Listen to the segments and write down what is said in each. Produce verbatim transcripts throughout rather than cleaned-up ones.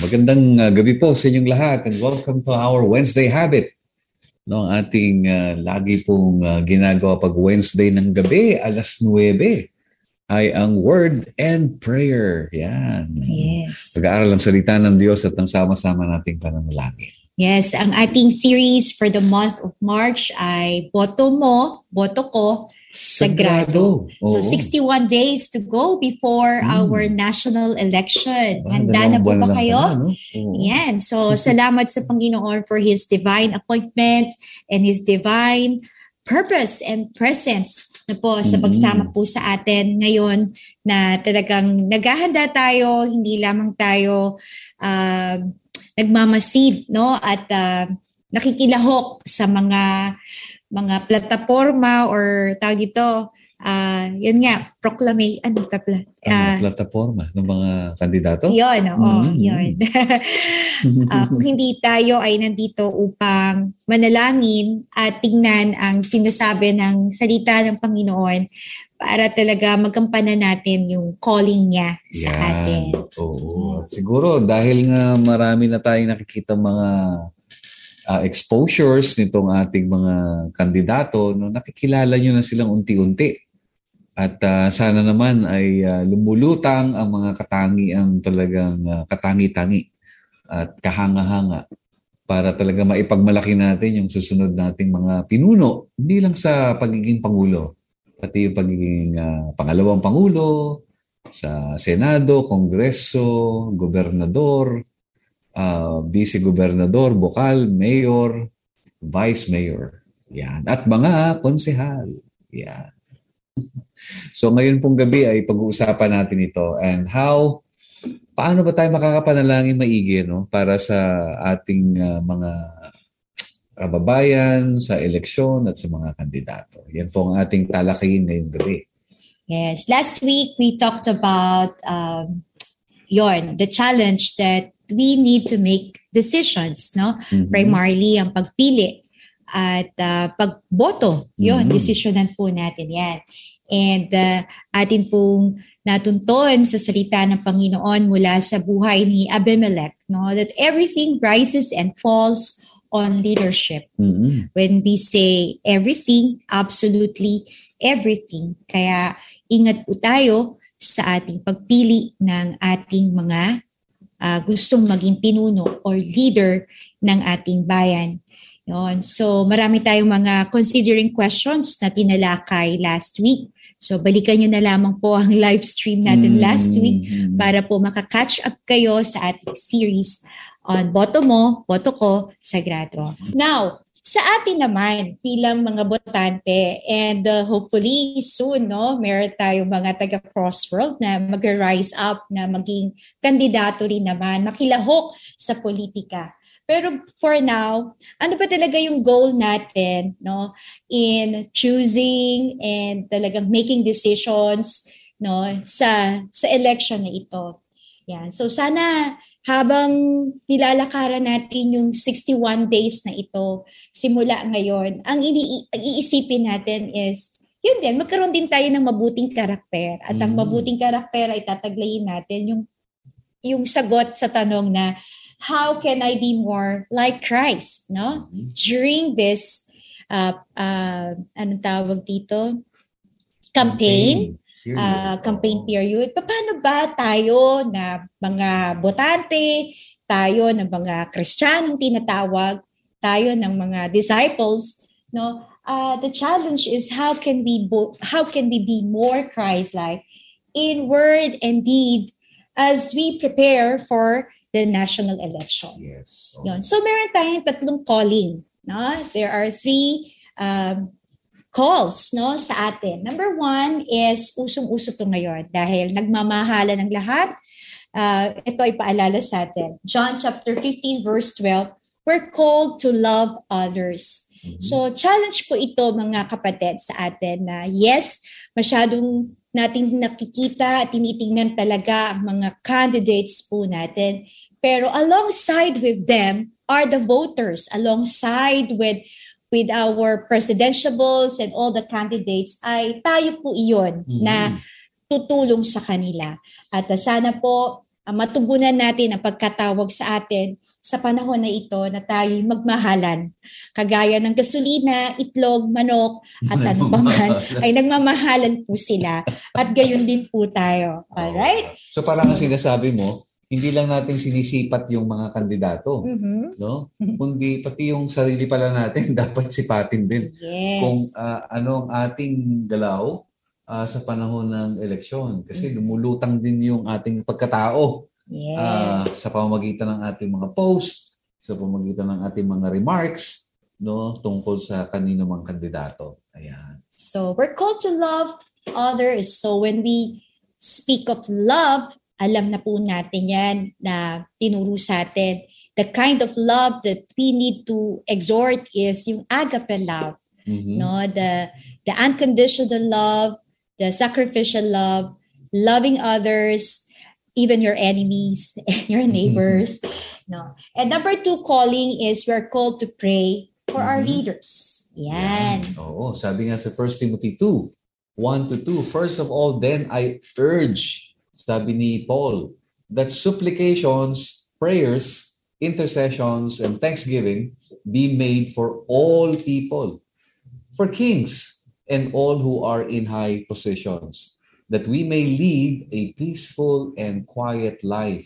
magandang uh, gabi po sa inyong lahat and welcome to our Wednesday Habit. No, ang ating uh, lagi pong uh, ginagawa pag Wednesday ng gabi, alas nuwebe, ay ang Word and Prayer. Yan. Yes. Pag-aaral ng salita ng Diyos at ang sama-sama nating pananalangin. Yes, ang ating series for the month of March ay Boto Mo, Boto Ko, Sagrado. Oo. So sixty-one days to go before Mm. our national election. Ah, Handa na dalawang po buwan ba lang kayo? pala, no? Oo. Yan. So salamat sa Panginoon for His divine appointment and His divine purpose and presence na po sa Mm. pagsama po sa atin ngayon na talagang naghahanda tayo, hindi lamang tayo uh, nagmamasid, no? At uh, nakikilahok sa mga mga plataforma or tawag dito, uh, yun nga, proclamation, ano ka pala? Uh, plataforma ng mga kandidato? Yun, oo, Mm-hmm. yun. uh, kung hindi tayo ay nandito upang manalangin at tingnan ang sinasabi ng salita ng Panginoon para talaga magampanan natin yung calling niya sa Yan. atin. Oo. Siguro dahil nga marami na tayong nakikita mga Uh, exposures nitong ating mga kandidato, no, nakikilala nyo na silang unti-unti. At uh, sana naman ay uh, lumulutang ang mga katangiang talagang uh, katangi-tangi at kahanga-hanga para talaga maipagmalaki natin yung susunod nating mga pinuno, hindi lang sa pagiging Pangulo, pati yung pagiging uh, pangalawang Pangulo, sa Senado, Kongreso, Gobernador, Uh, vice-gobernador, bokal, mayor, vice-mayor. Yan. At mga konsehal. Yan. So ngayon pong gabi ay pag-uusapan natin ito and how, paano ba tayo makakapanalangin maigi, no? Para sa ating uh, mga kababayan, sa eleksyon at sa mga kandidato. Yan po ang ating talakayin ngayong gabi. Yes. Last week, we talked about um, yon, the challenge that we need to make decisions, no? Mm-hmm. Primarily ang pagpili at uh, pagboto. Yon, Mm-hmm. desisyonan po natin yan. And uh, atin pong natunton sa salita ng Panginoon mula sa buhay ni Abimelech, no? That everything rises and falls on leadership. Mm-hmm. When we say everything, absolutely everything. Kaya ingat po tayo sa ating pagpili ng ating mga Uh, gustong maging pinuno or leader ng ating bayan. Yun. So marami tayong mga considering questions na tinalakay last week. So balikan nyo na lamang po ang live stream natin mm-hmm. last week para po makakatch up kayo sa ating series on Boto Mo, Boto Ko, Sagrado. Now, sa atin naman bilang mga botante and uh, hopefully soon, no, meron tayong mga taga-Crossworld na mag-rise up na maging kandidato rin naman, makilahok sa politika. Pero for now, ano ba talaga yung goal natin, no, in choosing and talagang making decisions, no, sa sa election na ito. Yan. So sana habang nilalakaran natin yung sixty-one days na ito, simula ngayon, ang ini- iisipin natin is, yun din, magkaroon din tayo ng mabuting karakter. At ang Mm. mabuting karakter ay tataglayin natin yung, yung sagot sa tanong na, how can I be more like Christ? No? Mm. During this, uh, uh, anong tawag dito? Campaign. Period. Uh, campaign period. Paano ba tayo na mga botante, tayo ng mga Kristiyanong tinatawag, tayo ng mga disciples, no? Uh, the challenge is how can we bo- how can we be more Christ-like in word and deed as we prepare for the national election. Yes. Oh. Yun. So meron tayong tatlong calling, no? There are three um, calls, no, sa atin. Number one is usong-uso to ngayon dahil nagmamahala ng lahat. Uh, ito ay paalala sa atin. John chapter fifteen verse twelve, we're called to love others. Mm-hmm. So challenge po ito mga kapatid sa atin na yes, masyadong nating nakikita at tinitingnan talaga ang mga candidates po natin. Pero alongside with them are the voters, alongside with with our presidentiables and all the candidates, ay tayo po iyon mm-hmm. na tutulong sa kanila. At uh, sana po uh, matugunan natin ang pagkatawag sa atin sa panahon na ito na tayo magmahalan. Kagaya ng gasolina, itlog, manok, at ano pa man, ay nagmamahalan po sila. At gayon din po tayo. Alright? So parang so, sinasabi mo, hindi lang natin sinisipat yung mga kandidato, mm-hmm. no? Kundi pati yung sarili pala natin dapat sipatin din. Yes. Kung uh, ano ang ating galaw uh, sa panahon ng eleksyon. Kasi mm-hmm. lumulutang din yung ating pagkatao. Yes. Uh, sa pamamagitan ng ating mga post, sa pamamagitan ng ating mga remarks, no, tungkol sa kanino mang kandidato. Ayan. So, we're called to love others. So, when we speak of love, alam na po natin yan na tinuro sa atin. The kind of love that we need to exhort is yung agape love. Mm-hmm. No, the the unconditional love, the sacrificial love, loving others, even your enemies and your neighbors. No. And number two calling is we're called to pray for mm-hmm. our leaders. Yan. Yan. Oo, sabi nga sa First Timothy two, one to two, first of all, then I urge, sabi ni Paul, that supplications, prayers, intercessions, and thanksgiving be made for all people, for kings and all who are in high positions, that we may lead a peaceful and quiet life,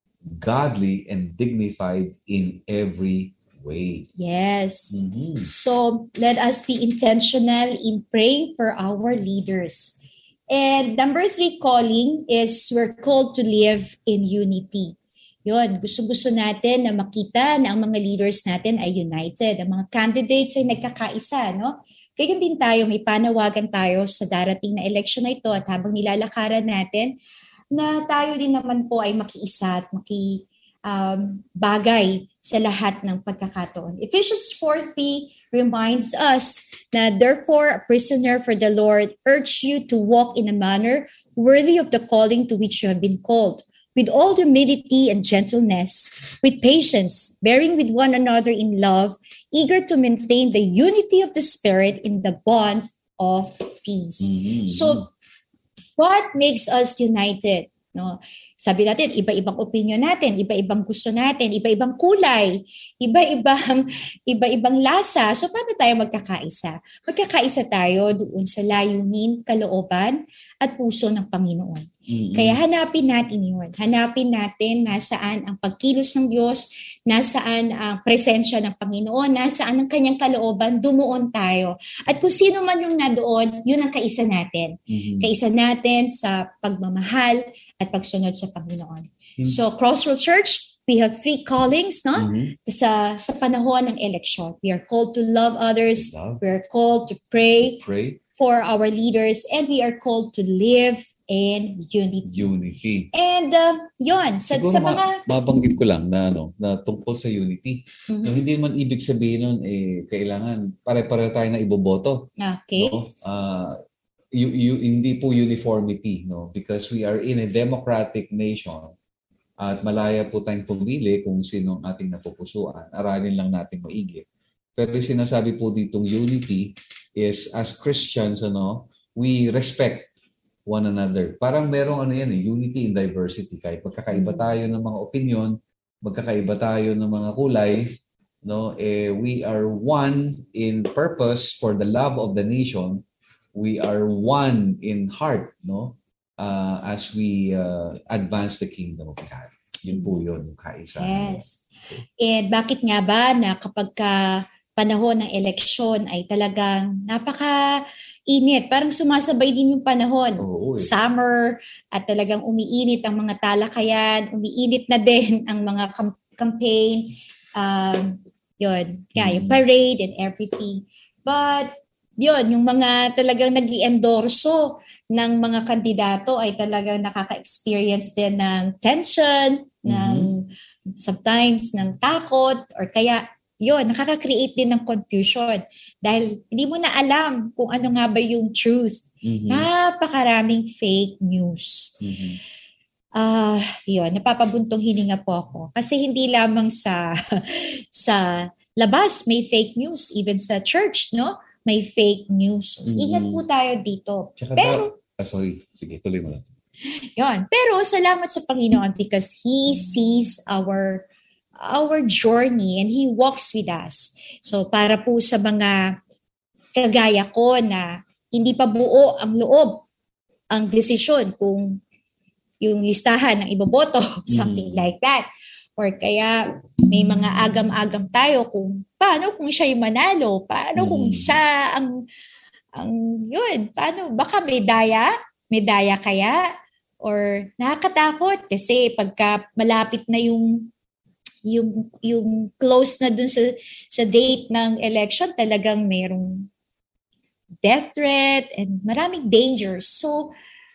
godly and dignified in every way. Yes. Mm-hmm. So let us be intentional in praying for our leaders. And number three calling is we're called to live in unity. Yun, gusto-gusto natin na makita na ang mga leaders natin ay united. Ang mga candidates ay nagkakaisa, no? Kaya din tayo, may panawagan tayo sa darating na election na ito at habang nilalakaran natin na tayo din naman po ay makiisa at maki um, bagay sa lahat ng pagkakataon. Ephesians four three reminds us that therefore a prisoner for the Lord urge you to walk in a manner worthy of the calling to which you have been called, with all humility and gentleness, with patience, bearing with one another in love, eager to maintain the unity of the Spirit in the bond of peace. Mm-hmm. So, what makes us united? No, sabi natin, iba-ibang opinion natin, iba-ibang gusto natin, iba-ibang kulay, iba-ibang iba-ibang lasa. So paano tayo magkakaisa? Magkakaisa tayo doon sa layunin, kalooban at puso ng Panginoon. Mm-hmm. Kaya hanapin natin yun. Hanapin natin nasaan ang pagkilos ng Diyos, nasaan ang presensya ng Panginoon, nasaan ang kanyang kalooban, dumuon tayo. At kung sino man yung nadoon, yun ang kaisa natin. Mm-hmm. Kaisa natin sa pagmamahal at pagsunod sa Panginoon. Mm-hmm. So, Crossroad Church, we have three callings, no? Mm-hmm. Sa sa panahon ng election. We are called to love others, love. We are called to pray, to pray for our leaders, and we are called to live in unity. Unity. And uh, yon sa, sa mga... Ma- mabanggit ko lang na, ano, na tungkol sa unity. Mm-hmm. No, hindi man ibig sabihin nun, eh, kailangan pare-pare tayo na iboboto. Okay. No? Uh, you, you, hindi po uniformity, no? Because we are in a democratic nation at malaya po tayong pumili kung sino ang ating napupusuan. Aralin lang natin maigi. Pero sinasabi po ditong unity is as Christians, ano, we respect one another. Parang merong ano yan eh, unity in diversity. Kahit magkakaiba tayo ng mga opinion, magkakaiba tayo ng mga kulay, no, eh, we are one in purpose for the love of the nation. We are one in heart, no, uh, as we uh, advance the kingdom of God. Yun po yun, yung kaisa. Yes. And bakit nga ba na kapag ka panahon ng eleksyon ay talagang napaka init. Parang sumasabay din yung panahon. Oo, eh. Summer at talagang umiinit ang mga talakayan, umiinit na din ang mga kam- campaign. Um, yun, kaya yung parade and everything. But yun, yung mga talagang nag-i-endorso ng mga kandidato ay talagang nakaka-experience din ng tension, mm-hmm. ng sometimes ng takot, or kaya yun, nakaka-create din ng confusion dahil hindi mo na alam kung ano nga ba yung truth. Mm-hmm. Napakaraming fake news. Mm-hmm. Uh, yun, napapabuntong hininga po ako. Kasi hindi lamang sa sa labas may fake news, even sa church, no? May fake news. Mm-hmm. Ingat po tayo dito. Tsaka Pero, ba, ah, sorry, sige, tuloy mo lang. Yon. Pero salamat sa Panginoon because He sees our our journey and He walks with us. So para po sa mga kagaya ko na hindi pa buo ang loob, ang desisyon kung yung listahan ng iboboto, something mm. like that. Or kaya may mga agam-agam tayo kung paano kung siya yung manalo, paano mm. kung siya ang, ang yun, paano, baka may daya, may daya kaya, or nakakatakot kasi pagka malapit na yung yung yung close na dun sa sa date ng election, talagang mayroong death threat and maraming dangers. So,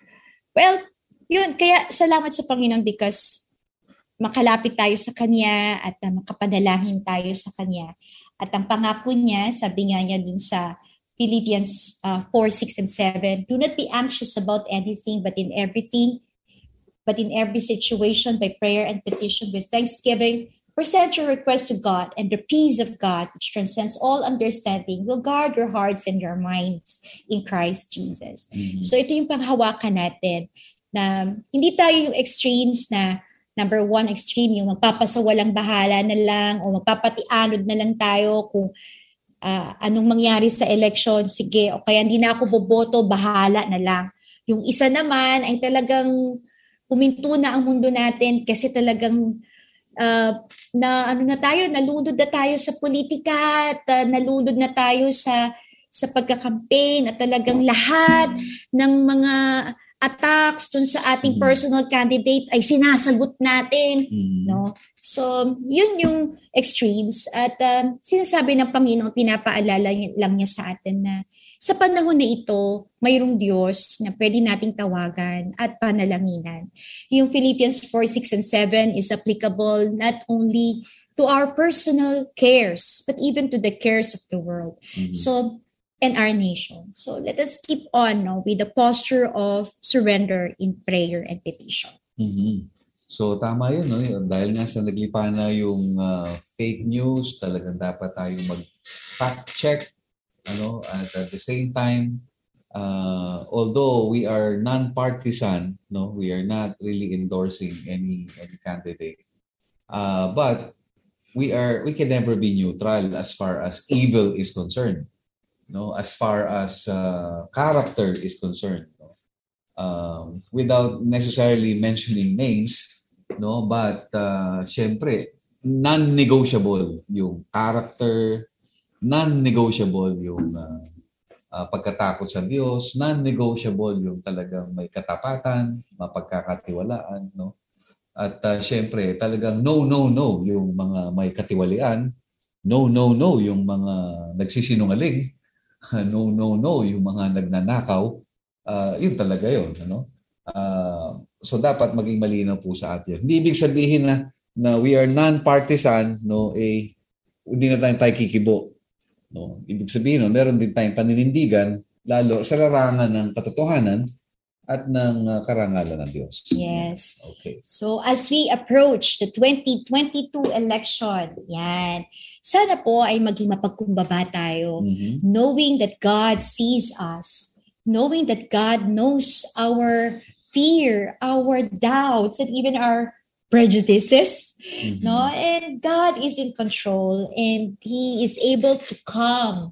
well, yun, kaya salamat sa Panginoon because makalapit tayo sa Kanya at uh, makapanalangin tayo sa Kanya. At ang pangako niya, sabi nga niya dun sa Philippians uh, four, six, and seven, do not be anxious about anything, but in everything, but in every situation, by prayer and petition, with thanksgiving, present your request to God, and the peace of God, which transcends all understanding, will guard your hearts and your minds in Christ Jesus. Mm-hmm. So ito yung panghawakan natin, na hindi tayo yung extremes na number one extreme, yung magpapasawalang bahala na lang o magpapatianod na lang tayo kung uh, anong mangyari sa election, sige, o kaya hindi na ako boboto, bahala na lang. Yung isa naman ay talagang huminto na ang mundo natin kasi talagang uh, na ano na tayo, nalunod na tayo sa politika at uh, nalunod na tayo sa sa pagka-campaign at talagang lahat ng mga attacks dun sa ating mm-hmm. personal candidate ay sinasagot natin, mm-hmm. no? So, yun yung extremes at uh, sinasabi ng Panginoon, pinapaalala lang niya sa atin na sa panahon na ito, mayroong Diyos na pwede nating tawagan at panalanginan. Yung Philippians four, six, and seven is applicable not only to our personal cares, but even to the cares of the world. Mm-hmm. So, and our nation. So let us keep on no, with the posture of surrender in prayer and petition. Mm-hmm. So tama yun, no? Dahil nga sa naglipa na yung uh, fake news, talagang dapat tayo mag-fact check, ano, at at the same time, uh, although we are non-partisan, no, we are not really endorsing any any candidate, uh, but we are we can never be neutral as far as evil is concerned. No, as far as uh, character is concerned, no? um, without necessarily mentioning names, no, but uh, syempre non-negotiable yung character, non-negotiable yung uh, uh, pagkatakot sa Diyos, non-negotiable yung talagang may katapatan, mapagkakatiwalaan, no, at uh, syempre talagang no, no, no yung mga may katiwalian, no, no, no yung mga nagsisinungaling. No, no, no, yung mga nagnanakaw, uh, yun talaga yun. Ano? Uh, so dapat maging malinaw po sa atin. Hindi ibig sabihin na, na we are non-partisan, no, eh, hindi na tayo, tayo kikibo. No? Ibig sabihin, no, meron din tayong paninindigan, lalo sa larangan ng katotohanan at ng uh, karangalan ng Diyos. Yes. Okay. So as we approach the twenty twenty-two election, yan, sana po ay maging mapagkumbaba tayo, mm-hmm. knowing that God sees us, knowing that God knows our fear, our doubts, and even our prejudices, mm-hmm. no? And God is in control and He is able to calm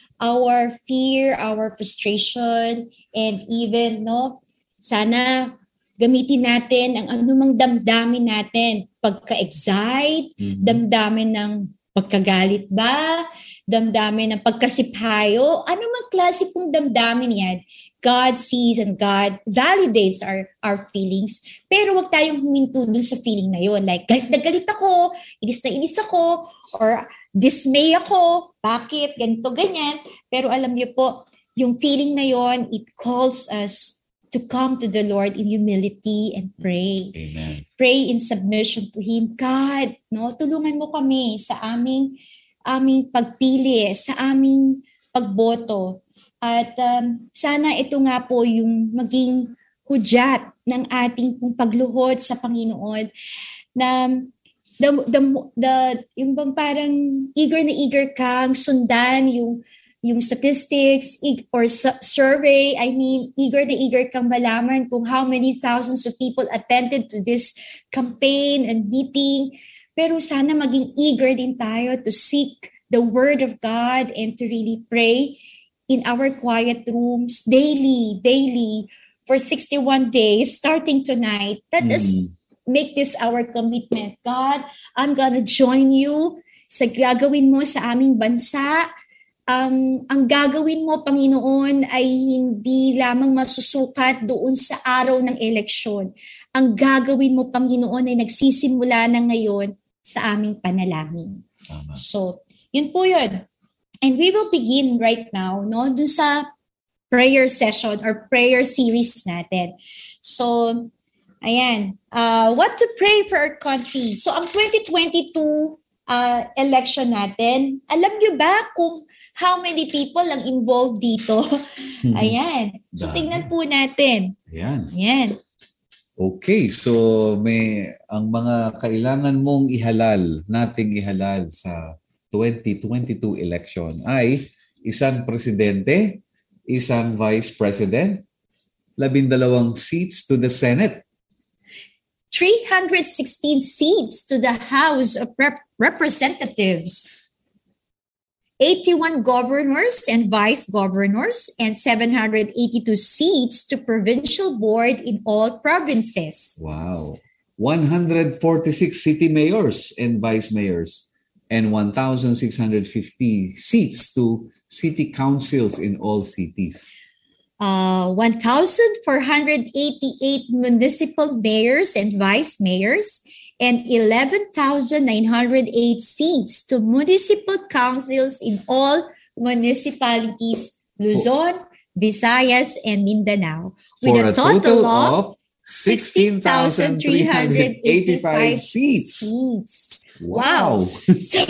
our fear, our frustration, and even, no, sana gamitin natin ang anumang damdamin natin. Pagka-excite, mm-hmm. damdamin ng pagkagalit ba, damdamin ng pagkasiphayo, anumang klase pong damdamin yan, God sees and God validates our our feelings. Pero wag tayong huminto dun sa feeling na yun. Like, galit na galit ako, inis na inis ako, or dismay ako, bakit, ganito, ganyan. Pero alam niyo po, yung feeling na yon, it calls us to come to the Lord in humility and pray. Amen. Pray in submission to Him. God, no, tulungan mo kami sa aming, aming pagpili, sa aming pagboto. At um, sana ito nga po yung maging hudyat ng ating pong pagluhod sa Panginoon na the, the, the, yung bang parang eager na eager kang sundan yung yung statistics or survey. I mean, eager na eager kang malaman kung how many thousands of people attended to this campaign and meeting. Pero sana maging eager din tayo to seek the Word of God and to really pray in our quiet rooms daily, daily, for sixty-one days, starting tonight. Let mm. us make this our commitment. God, I'm gonna join you sa gagawin mo sa aming bansa. Um, ang gagawin mo, Panginoon, ay hindi lamang masusukat doon sa araw ng eleksyon. Ang gagawin mo, Panginoon, ay nagsisimula na ngayon sa aming panalangin. Tama. So, yun po yun. And we will begin right now, no, dun sa prayer session or prayer series natin. So, ayan. Uh, what to pray for our country? So, ang twenty twenty-two uh, election natin, alam niyo ba kung how many people ang involved dito? Ayan. So, tingnan po natin. Ayan. Ayan. Okay. So, may ang mga kailangan mong ihalal, nating ihalal sa twenty twenty-two election ay isang presidente, isang vice president, labindalawang seats to the Senate, three hundred sixteen seats to the House of Rep- Representatives, eighty-one governors and vice governors, and seven hundred eighty-two seats to provincial board in all provinces. Wow. one hundred forty-six city mayors and vice mayors, and one thousand six hundred fifty seats to city councils in all cities. Uh, one thousand four hundred eighty-eight municipal mayors and vice mayors, and eleven thousand nine hundred eight seats to municipal councils in all municipalities, Luzon, Visayas, and Mindanao, with For a total, total of sixteen thousand three hundred eighty-five seats. seats. Wow! So,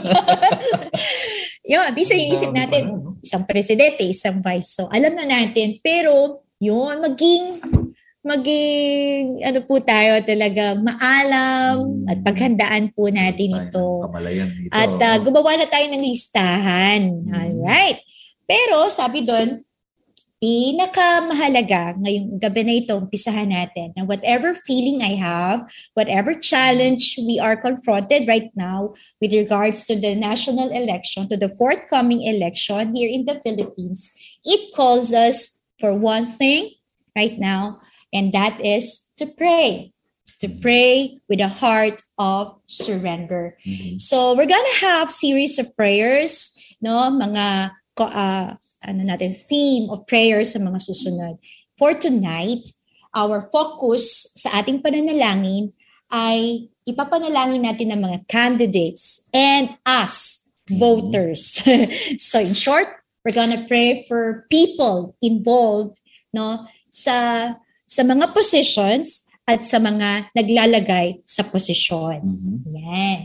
yun, bisa yung isip natin, isang presidente, isang vice. So, alam na natin. Pero, yun, maging, maging, ano po tayo talaga, maalam hmm. at paghandaan po natin ito. Dito. At uh, gumawa na tayo ng listahan. Hmm. Alright. Pero, sabi doon, pinakamahalaga ngayong gabi na ito, umpisahan natin na whatever feeling I have, whatever challenge we are confronted right now with regards to the national election, to the forthcoming election here in the Philippines, it calls us for one thing right now, and that is to pray. To pray with a heart of surrender. Mm-hmm. So we're gonna have series of prayers, no, mga uh, ano natin, theme of prayer sa mga susunod. For tonight, our focus sa ating pananalangin ay ipapanalangin natin ng mga candidates and us, voters. So in short, we're gonna pray for people involved, no, sa sa mga positions at sa mga naglalagay sa posisyon. Mm-hmm. Yan.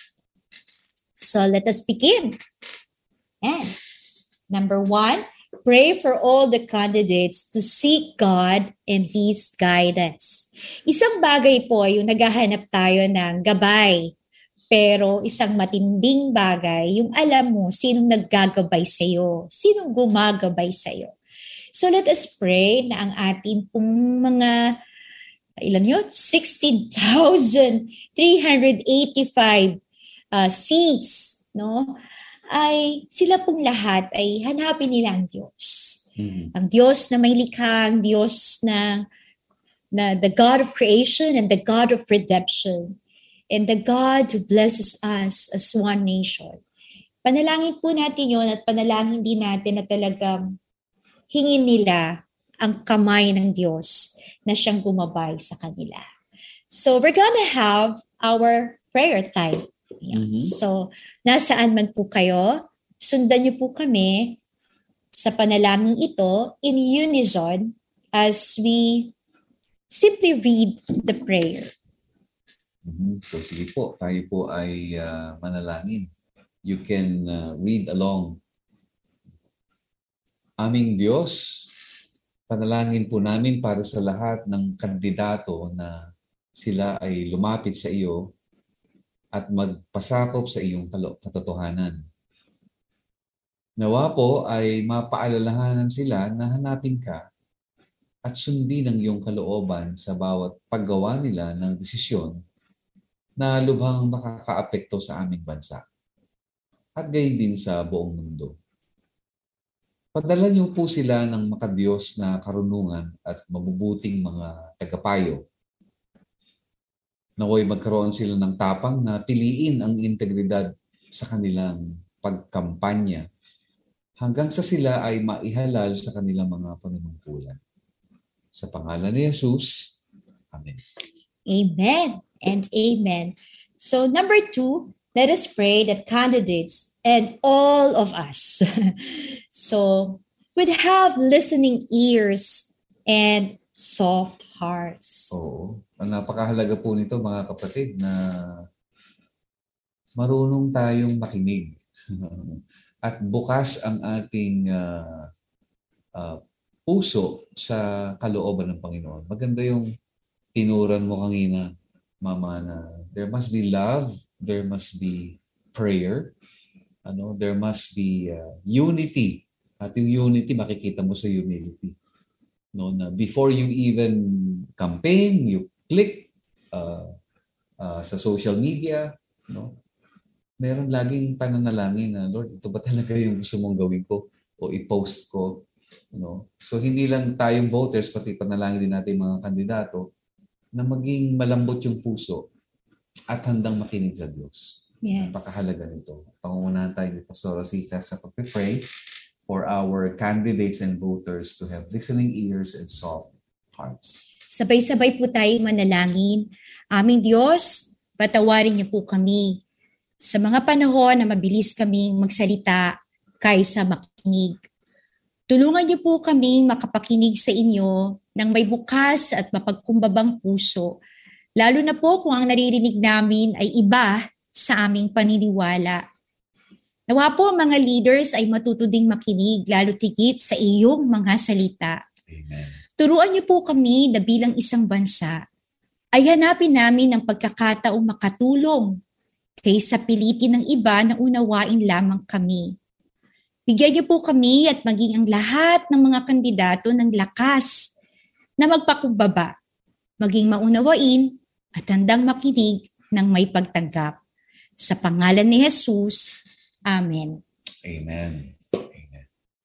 So let us begin. Yan. Number one, pray for all the candidates to seek God and His guidance. Isang bagay po yung naghahanap tayo ng gabay. Pero isang matinding bagay, yung alam mo sinong naggagabay sa'yo, sinong gumagabay sa'yo. So let us pray na ang atin pong mga, ilan yun? sixteen thousand three hundred eighty-five uh, seats, no? Ay sila pong lahat ay hanapin nila ang Diyos. Mm-hmm. Ang Diyos na may likha, ang Diyos na, na the God of creation and the God of redemption, and the God who blesses us as one nation. Panalangin po natin yun at panalangin din natin na talagang hingin nila ang kamay ng Diyos na siyang gumabay sa kanila. So we're gonna have our prayer time. Mm-hmm. So, nasaan man po kayo, sundan niyo po kami sa panalangin ito in unison as we simply read the prayer. Mm-hmm. So, sige po, tayo po ay uh, manalangin. You can uh, read along. Aming Diyos, panalangin po namin para sa lahat ng kandidato na sila ay lumapit sa iyo at magpasakop sa iyong katotohanan. Nawa po ay mapaalalahanan sila na hanapin ka at sundin ang iyong kalooban sa bawat paggawa nila ng desisyon na lubhang makakaapekto sa aming bansa at gayon din sa buong mundo. Padala niyo po sila ng makadiyos na karunungan at mabubuting mga tagapayo. Naway magkaroon sila ng tapang na piliin ang integridad sa kanilang pagkampanya hanggang sa sila ay maihalal sa kanilang mga panunungkulan. Sa pangalan ni Jesus, Amen. Amen and amen. So number two, let us pray that candidates and all of us so would have listening ears and soft hearts. Oo. Ang napakahalaga po nito mga kapatid na marunong tayong makinig at bukas ang ating uh, uh, puso sa kalooban ng Panginoon. Maganda yung tinuran mo kanina, Mama, na there must be love, there must be prayer, ano, there must be uh, unity. At yung unity, makikita mo sa humility. No, na before you even campaign, you click uh, uh, sa social media, no, meron laging pananalangin na, Lord, ito ba talaga yung gusto mong gawin ko o i-post ko? No? So hindi lang tayong voters, pati panalangin din natin mga kandidato na maging malambot yung puso at handang makinig sa Diyos. Yes. Napakahalaga nito. Pangungunahan tayo ni Pastor Rosita sa pag-pray for our candidates and voters to have listening ears and soft hearts. Sabay-sabay po tayo manalangin. Aming Diyos, patawarin niyo po kami sa mga panahon na mabilis kaming magsalita kaysa makinig. Tulungan niyo po kaming makapakinig sa inyo ng may bukas at mapagkumbabang puso, lalo na po kung ang naririnig namin ay iba sa aming paniniwala. Nawa po mga leaders ay matuto ding makinig, lalo tigit sa iyong mga salita. Amen. Turuan niyo po kami na bilang isang bansa ay hanapin namin ang pagkakataong makatulong kaysa pilitin ng iba na unawain lamang kami. Bigyan niyo po kami at maging ang lahat ng mga kandidato ng lakas na magpakumbaba, maging maunawain at handang makinig ng may pagtanggap. Sa pangalan ni Jesus, Amen. Amen. Amen.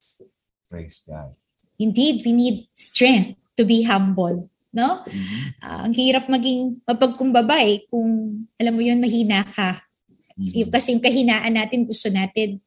Praise God. Indeed, we need strength to be humble. No? Mm-hmm. Uh, ang hirap maging mapagkumbaba eh, kung alam mo yun, mahina ka. Mm-hmm. Yung kasi yung kahinaan natin, gusto natin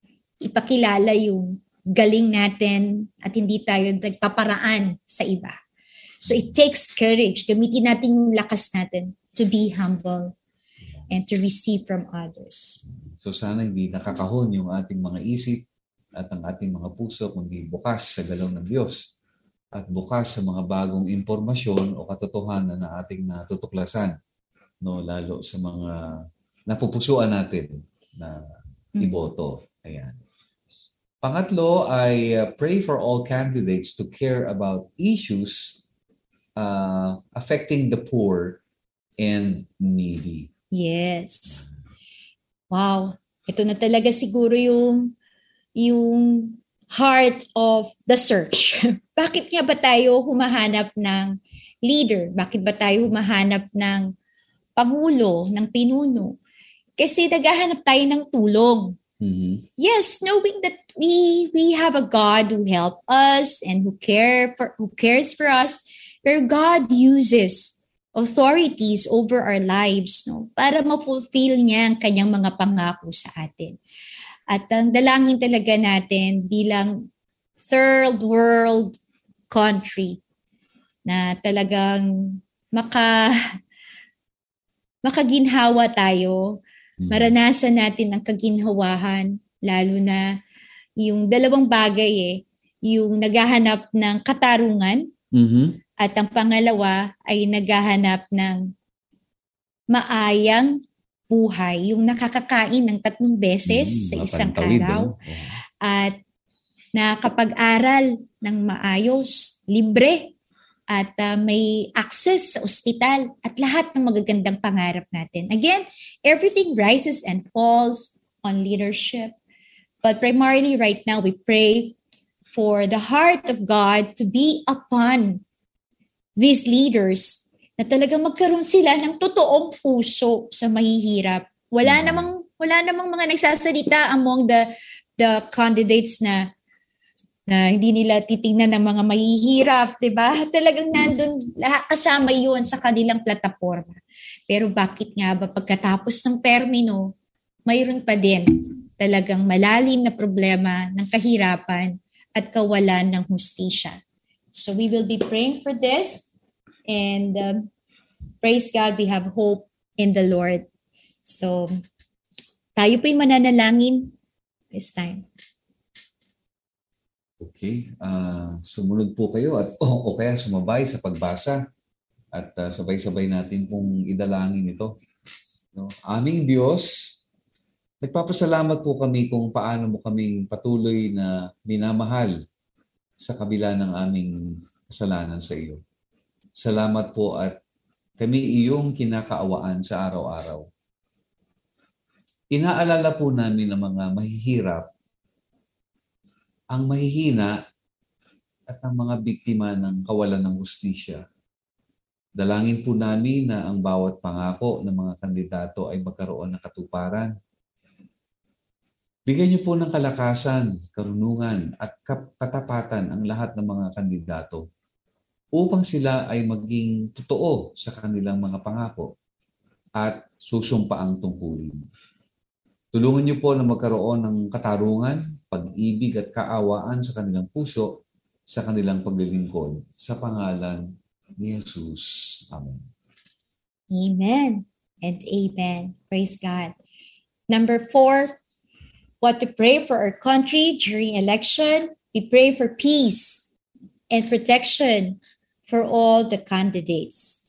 ipakilala yung galing natin at hindi tayo nagpaparaan sa iba. So it takes courage. Gamitin natin yung lakas natin to be humble and to receive from others. So sana hindi nakakahon yung ating mga isip at ang ating mga puso, kundi bukas sa galaw ng Diyos at bukas sa mga bagong impormasyon o katotohanan na ating natutuklasan, no, lalo sa mga napupusuan natin na iboto. Ayan. Pangatlo ay uh, pray for all candidates to care about issues uh, affecting the poor and needy. Yes. Wow. Ito na talaga siguro yung yung heart of the search. Bakit nga ba tayo humahanap ng leader? Bakit ba tayo humahanap ng pangulo, ng pinuno? Kasi naghahanap tayo ng tulong. Mm-hmm. Yes, knowing that we we have a God who helps us and who care for who cares for us, where God uses authorities over our lives, no, para ma-fulfill niya ang kanyang mga pangako sa atin. At ang dalangin talaga natin bilang third world country na talagang maka makaginhawa tayo. Maranasan natin ang kaginhawahan, lalo na yung dalawang bagay eh, yung naghahanap ng katarungan, mm-hmm. at ang pangalawa ay naghahanap ng maayang buhay, yung nakakakain ng tatlong beses mm, sa isang araw, oh. At nakapag-aral ng maayos, libre, at uh, may access sa ospital at lahat ng magagandang pangarap natin. Again, everything rises and falls on leadership. But primarily right now, we pray for the heart of God to be upon these leaders na talagang magkaroon sila ng totoong puso sa mahihirap. Wala namang wala namang mga nagsasalita among the the candidates na na hindi nila titingnan ng mga mahihirap, 'di ba? Talagang nandun lahat kasama 'yun sa kanilang plataforma. Pero bakit nga ba pagkatapos ng termino, mayroon pa din talagang malalim na problema ng kahirapan at kawalan ng hustisya. So we will be praying for this, and um, praise God, we have hope in the Lord. So tayo po'y mananalangin this time. Okay. Uh, sumunod po kayo at o, o kaya sumabay sa pagbasa at uh, sabay-sabay natin pong idalangin ito. No? Aming Diyos, nagpapasalamat po kami kung paano mo kaming patuloy na minamahal sa kabila ng aming kasalanan sa iyo. Salamat po at kami iyong kinakaawaan sa araw-araw. Inaalala po namin ang mga mahihirap, ang mahihina at ang mga biktima ng kawalan ng hustisya. Dalangin po namin na ang bawat pangako ng mga kandidato ay magkaroon ng katuparan. Bigyan niyo po ng kalakasan, karunungan at katapatan ang lahat ng mga kandidato upang sila ay maging totoo sa kanilang mga pangako at susumpaang tungkulin. Tulungan niyo po na magkaroon ng katarungan, pag-ibig at kaawaan sa kanilang puso, sa kanilang paglilingkod. Sa pangalan ni Jesus. Amen. Amen and amen. Praise God. Number four, what to pray for our country during election. We pray for peace and protection for all the candidates.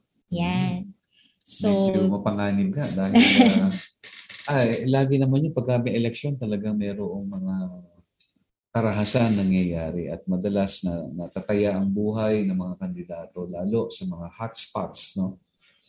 Yan. So, medyo mapanganib ka dahil uh, ay, lagi naman yung pagka may election talagang mayroong mga karahasan nangyayari at madalas na natataya ang buhay ng mga kandidato lalo sa mga hotspots, no?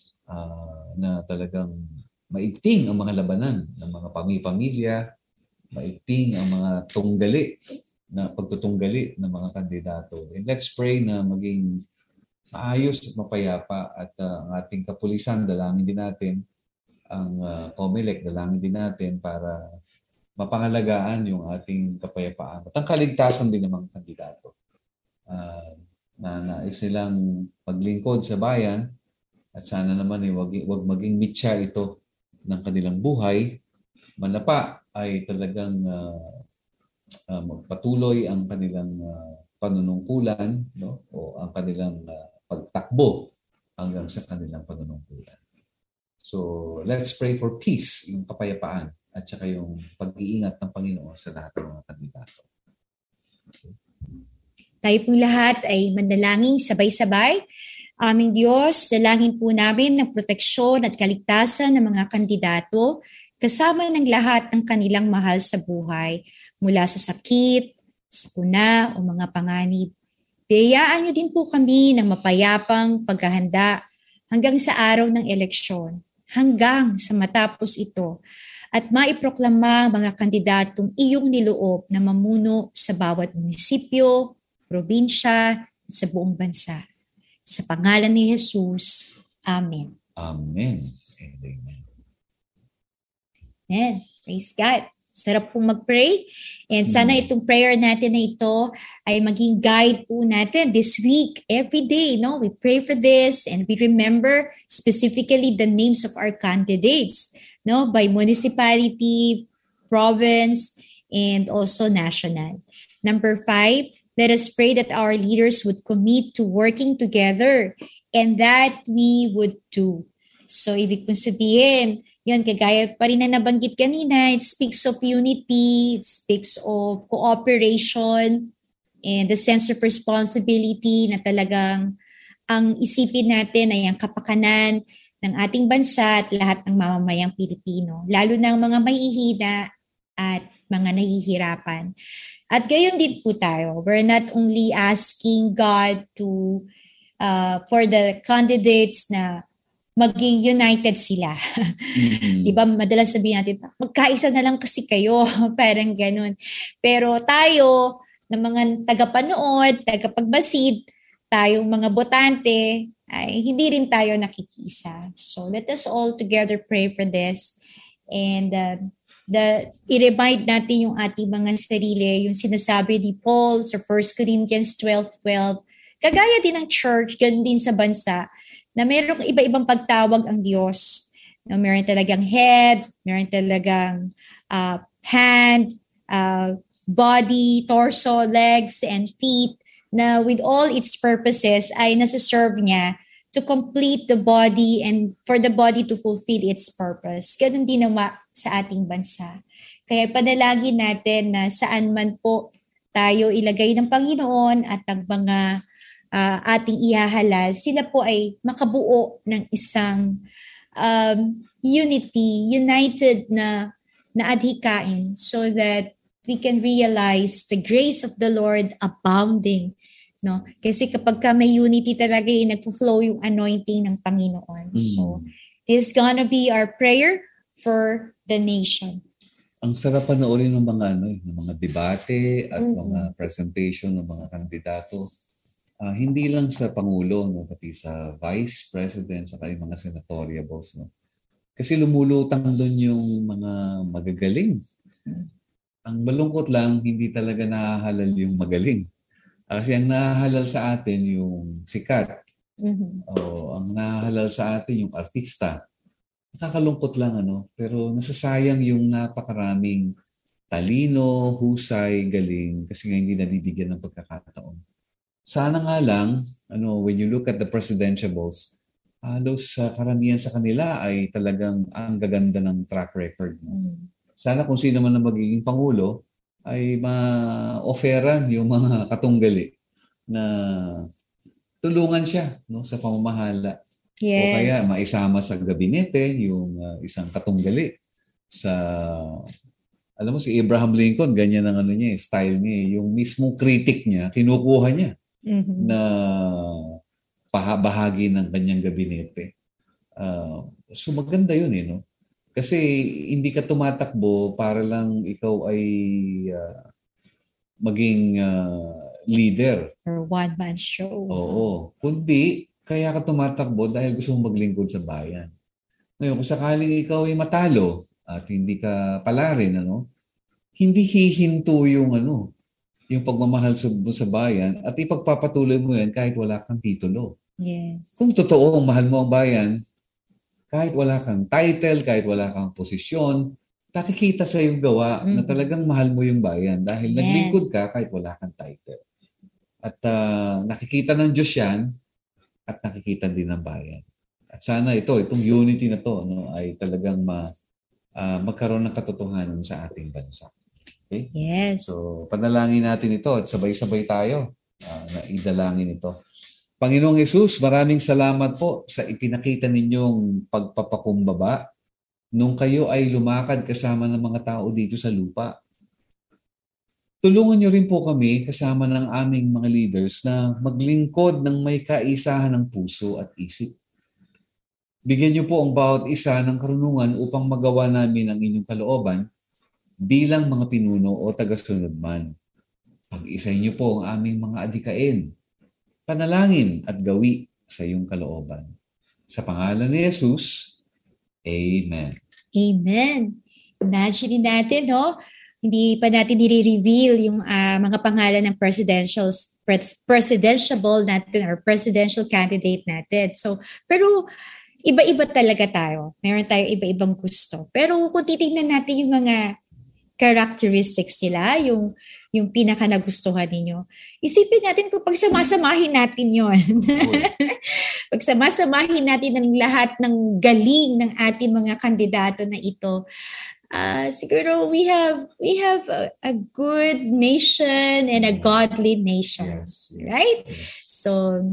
Uh, na talagang maigting ang mga labanan ng mga pamilya, maigting ang mga tunggali na pagtutunggali ng mga kandidato. And let's pray na maging maayos at mapayapa at uh, ang ating kapulisan, dalangin din natin ang uh, COMELEC, dalangin din natin para mapangalagaan yung ating kapayapaan at ang kaligtasan din ng mga kandidato. Uh, na nais nilang paglingkod sa bayan at sana naman eh, wag, wag maging mitya ito ng kanilang buhay. Manapa ay talagang uh, uh, magpatuloy ang kanilang uh, panunungkulan, no? O ang kanilang uh, pagtakbo hanggang sa kanilang panunungkulan. So, let's pray for peace, yung kapayapaan, at saka yung pag-iingat ng Panginoon sa lahat ng mga kandidato. Okay. Tayo pong lahat ay manalangin sabay-sabay. Aming Diyos, dalangin po namin ng proteksyon at kaligtasan ng mga kandidato, kasama ng lahat ng kanilang mahal sa buhay, mula sa sakit, sa puna o mga panganib. Biyayaan niyo din po kami ng mapayapang paghahanda hanggang sa araw ng eleksyon, hanggang sa matapos ito, at maiproklama mga kandidatong iyong niloob na mamuno sa bawat munisipyo, probinsya, at sa buong bansa. Sa pangalan ni Jesus, Amen. Amen. Amen. Amen. Praise God. Sarap pong mag-pray. And sana itong prayer natin na ito ay maging guide po natin this week, every day. No? We pray for this and we remember specifically the names of our candidates, no? By municipality, province, and also national. Number five, let us pray that our leaders would commit to working together and that we would do. So, ibig kong sabihin, yun, kagaya pa rin na nabanggit kanina, it speaks of unity, it speaks of cooperation, and the sense of responsibility na talagang ang isipin natin ay ang kapakanan ng ating bansa at lahat ng mamamayang Pilipino, lalo na ang mga mahihina at mga nahihirapan. At gayon din po tayo, we're not only asking God to uh, for the candidates na maging united sila. Mhm. Di ba, madalas sabihin natin, magkaisa na lang kasi kayo. Parang ganun. Pero tayo, ng mga tagapanood, tagapagbasid, tayong mga botante, ay hindi rin tayo nakikisa. So let us all together pray for this. And uh, the, i-remind natin yung ating mga sarili, yung sinasabi ni Paul sa First Corinthians twelve twelve. Kagaya din ng church, ganun din sa bansa, na mayroong iba-ibang pagtawag ang Diyos. No, meron talagang head, meron talagang uh, hand, uh, body, torso, legs, and feet, na with all its purposes ay nasa-serve niya to complete the body and for the body to fulfill its purpose. Ganun din naman sa ating bansa. Kaya panalangin natin na saan man po tayo ilagay ng Panginoon at ang mga Uh, ating ihahalal, sila po ay makabuo ng isang um, unity, united na, na adhikain so that we can realize the grace of the Lord abounding. No? Kasi kapag ka may unity talaga, eh, nagpo-flow yung anointing ng Panginoon. Mm. So, this is gonna be our prayer for the nation. Ang sarap panoorin ng mga, ano, ng mga debate at Mm-hmm. mga presentation ng mga kandidato. Uh, hindi lang sa Pangulo, no, pati sa Vice President, sa yung mga senatoriables. No? Kasi lumulutang doon yung mga magagaling. Ang malungkot lang, hindi talaga nahahalal yung magaling. Kasi ang nahahalal sa atin yung sikat. Mm-hmm. O ang nahahalal sa atin yung artista. Nakakalungkot lang, ano? Pero nasasayang yung napakaraming talino, husay, galing, kasi nga hindi nabibigyan ng pagkakataon. Sana nga lang, ano, when you look at the presidentiables, halos sa uh, karamihan sa kanila ay talagang ang gaganda ng track record. No? Sana kung sino man ang magiging Pangulo ay ma-offeran yung mga katunggali na tulungan siya, no, sa pamamahala. Yes. O kaya maisama sa gabinete yung uh, isang katunggali sa... Alam mo, si Abraham Lincoln, ganyan ang ano niya, style niya. Yung mismong critic niya, kinukuha niya. Mm-hmm. Na bahagi ng kanyang gabinete. Uh, so maganda yun eh, no? Kasi hindi ka tumatakbo para lang ikaw ay uh, maging uh, leader. Or one-man show. Oo. Kundi, kaya ka tumatakbo dahil gusto mong maglingkod sa bayan. Ngayon, kung sakaling ikaw ay matalo at hindi ka pala rin, ano, hindi hihinto yung ano, yung pagmamahal sa, sa bayan at ipagpapatuloy mo yan kahit wala kang titulo. Yes. Kung totoo mahal mo ang bayan, kahit wala kang title, kahit wala kang posisyon, nakikita sa iyong gawa mm-hmm. na talagang mahal mo yung bayan dahil yes. naglingkod ka kahit wala kang title. At uh, nakikita ng Diyos yan at nakikita din ng bayan. At sana ito, itong unity na to, no, ay talagang ma, uh, magkaroon ng katotohanan sa ating bansa. Okay? Yes. So, panalangin natin ito at sabay-sabay tayo uh, na idalangin ito. Panginoong Hesus, maraming salamat po sa ipinakita ninyong pagpapakumbaba nung kayo ay lumakad kasama ng mga tao dito sa lupa. Tulungan niyo rin po kami kasama ng aming mga leaders na maglingkod ng may kaisahan ng puso at isip. Bigyan niyo po ang bawat isa ng karunungan upang magawa namin ang inyong kalooban bilang mga pinuno o tagasunod man. Pag-isay niyo po ang aming mga adikain, panalangin at gawi sa iyong kalooban. Sa pangalan ni Jesus, Amen. Amen. Imagine natin, no? Hindi pa natin nire-reveal yung uh, mga pangalan ng presidential pres- presidentiable natin or presidential candidate natin. So, pero iba-iba talaga tayo. Meron tayo iba-ibang gusto. Pero kung titingnan natin yung mga characteristics nila, yung yung pinaka nagustuhan ninyo. Isipin natin kung pagsamasamahin natin yon. Pagsamasamahin natin ng lahat ng galing ng ating mga kandidato na ito. Uh, siguro we have we have a, a good nation and a godly nation. Yes, yes, right? Yes. So,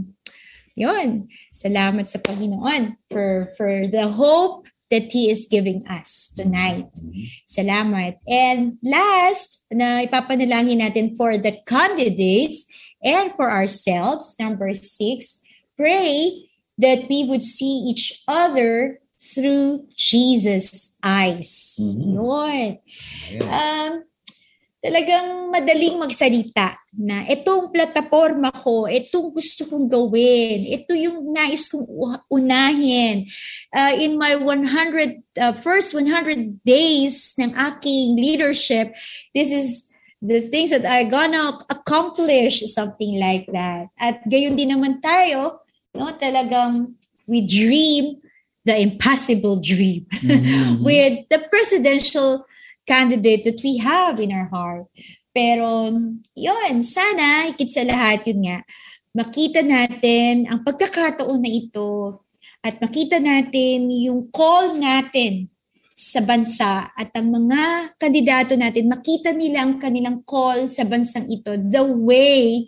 yun. Salamat sa Panginoon for for the hope that He is giving us tonight. Mm-hmm. Salamat. And last, na ipapanalangin natin for the candidates and for ourselves, number six, pray that we would see each other through Jesus' eyes. Mhm. Yun. Ayan. Um, talagang madaling magsalita na itong plataforma ko, itong gusto kong gawin, ito yung nais kong u- unahin. Uh, in my one hundred, uh, first one hundred days ng aking leadership, this is the things that I'm gonna accomplish, something like that. At gayon din naman tayo, no, talagang we dream the impossible dream Mhm. with the presidential candidate that we have in our heart. Pero yun, sana higit sa lahat yun nga, makita natin ang pagkakataon na ito at makita natin yung call natin sa bansa at ang mga kandidato natin, makita nila ang kanilang call sa bansang ito the way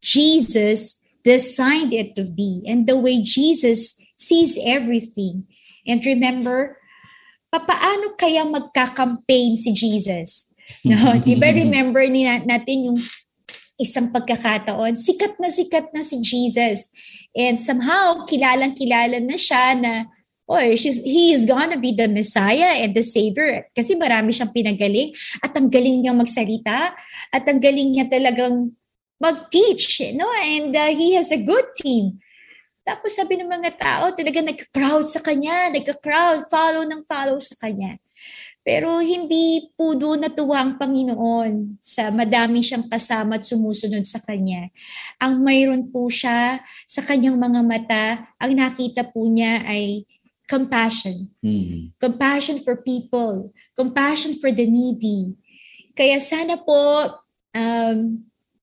Jesus designed it to be and the way Jesus sees everything. And remember, papaano kaya magka-campaign si Jesus? No, di ba remember ni natin yung isang pagkakataon, sikat na sikat na si Jesus. And somehow, kilalang-kilala na siya na, oh, she's, he is gonna be the Messiah and the Savior. Kasi marami siyang pinagaling at ang galing niyang magsalita at ang galing niya talagang mag-teach. No? And uh, he has a good team. Tapos sabi ng mga tao, talaga nagka-crowd sa kanya, nagka-crowd, follow ng follow sa kanya. Pero hindi po doon natuwa ang Panginoon sa madami siyang kasama at sumusunod sa kanya. Ang mayroon po siya sa kanyang mga mata, ang nakita po niya ay compassion. Mhm. Compassion for people. Compassion for the needy. Kaya sana po, um,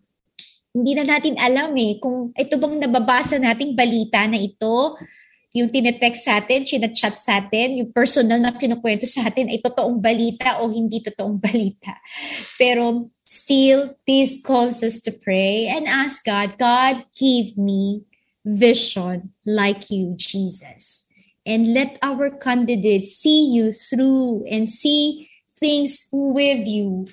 hindi na natin alam eh, kung ito bang nababasa nating balita na ito, yung tinetext sa atin, chinachat sa atin, yung personal na kinukwento sa atin ay totoong balita o hindi totoong balita. Pero still, this calls us to pray and ask God, God, give me vision like you, Jesus. And let our candidates see you through and see things with you.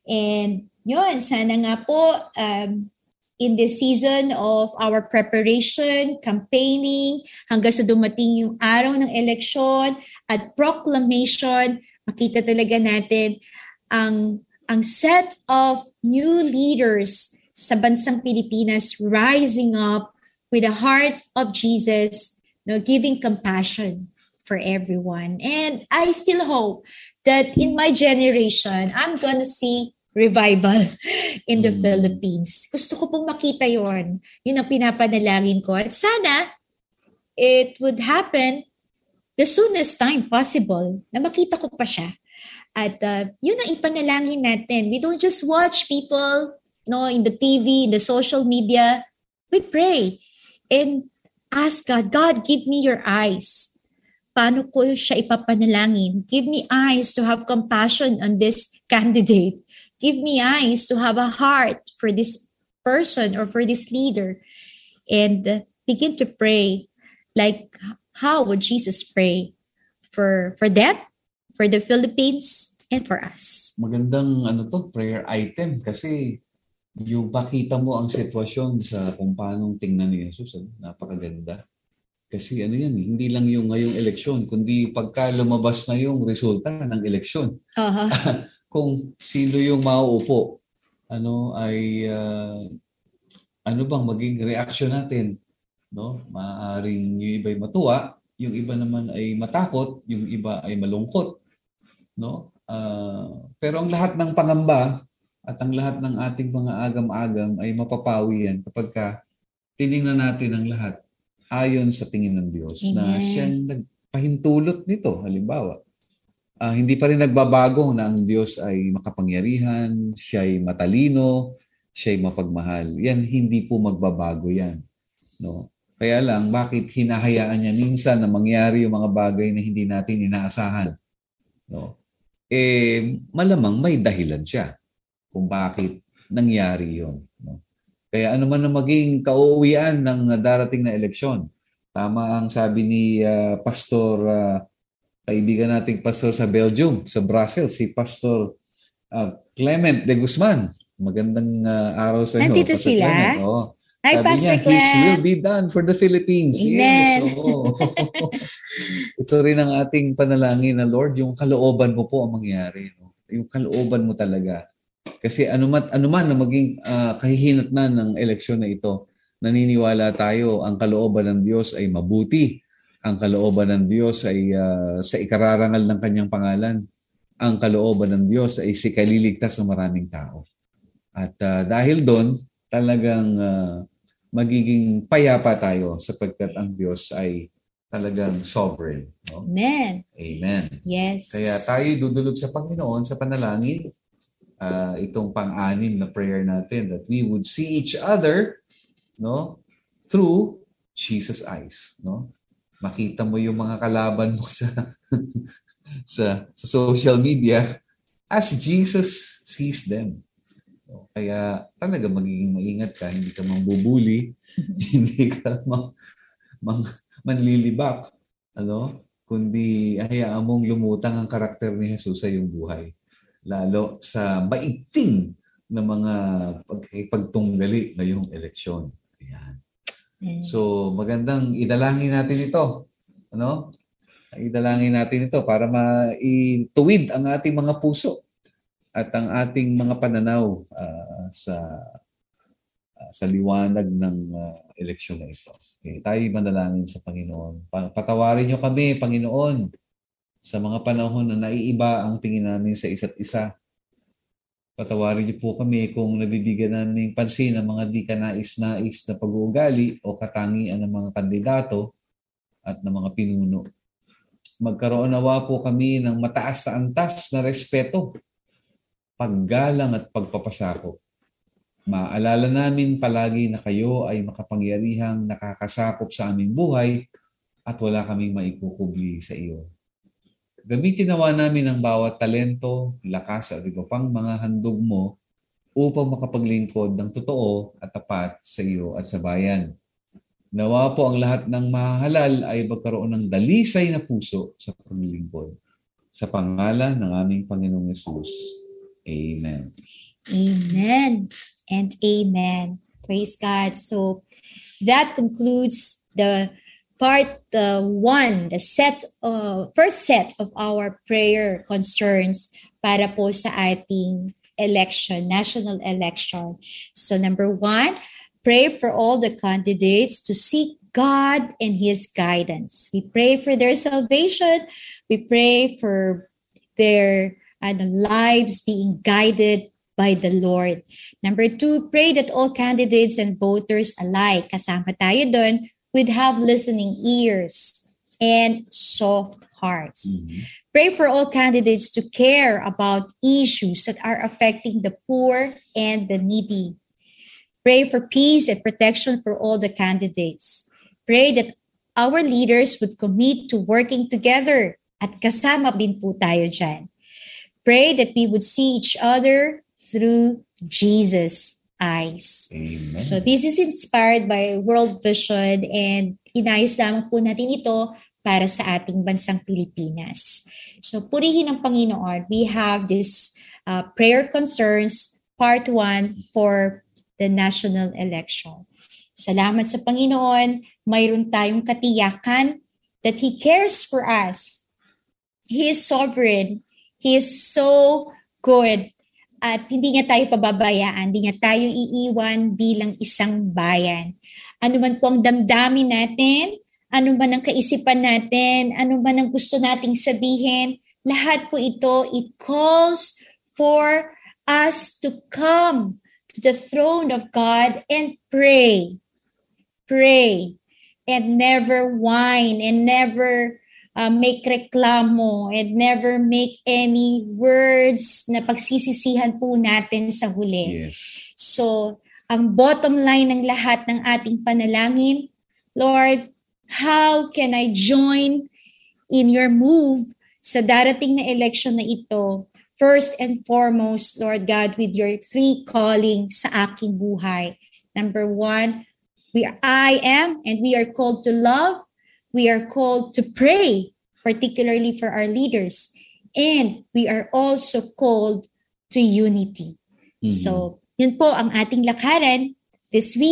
And yun, sana nga po, um, in this season of our preparation, campaigning, hanggang sa dumating yung araw ng eleksyon at proclamation, makita talaga natin ang, ang set of new leaders sa bansang Pilipinas rising up with the heart of Jesus, no, giving compassion for everyone. And I still hope that in my generation, I'm gonna see revival in the Mm. Philippines. Gusto ko pong makita yon. Yun ang pinapanalangin ko. At sana, it would happen the soonest time possible na makita ko pa siya. At uh, yun ang ipanalangin natin. We don't just watch people no, in the T V, in the social media. We pray and ask God, God, give me your eyes. Paano ko siya ipapanalangin? Give me eyes to have compassion on this candidate. Give me eyes to have a heart for this person or for this leader. And uh, begin to pray like how would Jesus pray for for them, for the Philippines, and for us. Magandang ano to, prayer item kasi yung pakita mo ang sitwasyon sa kung paano tingnan ni Jesus, ano, napakaganda. Kasi ano yan, eh, hindi lang yung ngayong eleksyon, kundi pagka lumabas na yung resulta ng eleksyon. Uh-huh. Kung sino yung mauupo, ano ay uh, ano bang maging reaction natin, no? Maaaring yung iba ay matuwa, yung iba naman ay matakot, yung iba ay malungkot, no? Uh, pero ang lahat ng pangamba at ang lahat ng ating mga agam-agam ay mapapawi yan kapag ka tiningnan natin ang lahat ayon sa tingin ng Diyos. Amen. Na siyang nagpahintulot nito, halimbawa. Uh, hindi pa rin nagbabago na ang Diyos ay makapangyarihan, siya ay matalino, siya ay mapagmahal. Yan, hindi po magbabago yan. No? Kaya lang, bakit hinahayaan niya minsan na mangyari yung mga bagay na hindi natin inaasahan? No? Eh, malamang may dahilan siya kung bakit nangyari yon. No? Kaya ano man na maging kauuwian ng darating na eleksyon. Tama ang sabi ni uh, Pastor... Uh, kaibigan nating pastor sa Belgium, sa Brussels, si Pastor uh, Clement de Guzman. Magandang uh, araw sa inyo. Nandito Pastor sila? Clement. Oo. Hi, Sabi Pastor niya, His will Clem. be done for the Philippines. Amen. Yes, oo. Ito rin ang ating panalangin na, Lord, yung kalooban mo po ang mangyari. No? Yung kalooban mo talaga. Kasi anuman, anuman na maging uh, kahihinatnan ng eleksyon na ito, naniniwala tayo ang kalooban ng Diyos ay mabuti. Ang kalooban ng Diyos ay uh, sa ikararangal ng kanyang pangalan. Ang kalooban ng Diyos ay si kaliligtas ng maraming tao. At uh, dahil doon, talagang uh, magiging payapa tayo sapagkat ang Diyos ay talagang sovereign. No? Amen. Amen. Yes. Kaya tayo dudulog sa Panginoon sa panalangin. Uh, itong pang-anim na prayer natin that we would see each other, no, through Jesus' eyes, no? Makita mo yung mga kalaban mo sa sa, sa social media as Jesus sees them. No? Kaya talaga magiging maingat ka, hindi ka mambubuli, hindi ka mang, mang, manlilibak, ano? Kundi hayaan mong lumutang ang karakter ni Jesus sa iyong buhay. Lalo sa maigting na mga pagtunggali ngayong eleksyon. Ayan. Mm. So, magandang idalangin natin ito. Ano? Idalangin natin ito para maituwid ang ating mga puso at ang ating mga pananaw uh, sa uh, sa liwanag ng uh, eleksyon na ito. Okay, tayo manalangin sa Panginoon. Patawarin niyo kami, Panginoon, sa mga panahon na naiiba ang tingin namin sa isa't isa. Patawarin niyo po kami kung nabibigyan namin pansin ang mga di kanais-nais na pag-uugali o katangian ng mga kandidato at ng mga pinuno. Magkaroon nawa po kami ng mataas na antas na respeto, paggalang at pagpapasakop. Maalala namin palagi na kayo ay makapangyarihang nakakasakop sa aming buhay at wala kaming maikukubli sa iyo. Gamitin nawa namin ang bawat talento, lakas at iba pang mga handog mo upang makapaglingkod ng totoo at tapat sa iyo at sa bayan. Nawa po ang lahat ng mahahalal ay magkaroon ng dalisay na puso sa paglilingkod. Sa pangalan ng aming Panginoong Yesus. Amen. Amen and amen. Praise God. So that concludes the part uh, one, the set, uh, first set of our prayer concerns para po sa ating election, national election. So number one, pray for all the candidates to seek God and His guidance. We pray for their salvation. We pray for their uh, lives being guided by the Lord. Number two, pray that all candidates and voters alike, kasama tayo doon, would have listening ears and soft hearts. Mm-hmm. Pray for all candidates to care about issues that are affecting the poor and the needy. Pray for peace and protection for all the candidates. Pray that our leaders would commit to working together at kasama din po tayo dyan. Pray that we would see each other through Jesus' eyes. Amen. So this is inspired by World Vision and inayos lamang po natin ito para sa ating bansang Pilipinas. So purihin ang Panginoon. We have this uh, prayer concerns part one for the national election. Salamat sa Panginoon. Mayroon tayong katiyakan that He cares for us. He is sovereign. He is so good. At hindi niya tayo pababayaan, hindi niya tayo iiwan bilang isang bayan. Ano man po ang damdamin natin, ano man ang kaisipan natin, ano man ang gusto nating sabihin, lahat po ito, it calls for us to come to the throne of God and pray. Pray. And never whine and never Uh, make reklamo and never make any words na pagsisisihan po natin sa huli. Yes. So, ang bottom line ng lahat ng ating panalangin, Lord, how can I join in your move sa darating na election na ito? First and foremost, Lord God, with your three calling sa aking buhay. Number one, we are, I am and we are called to love. We are called to pray, particularly for our leaders. And we are also called to unity. Mm-hmm. So, yun po ang ating lakaran this week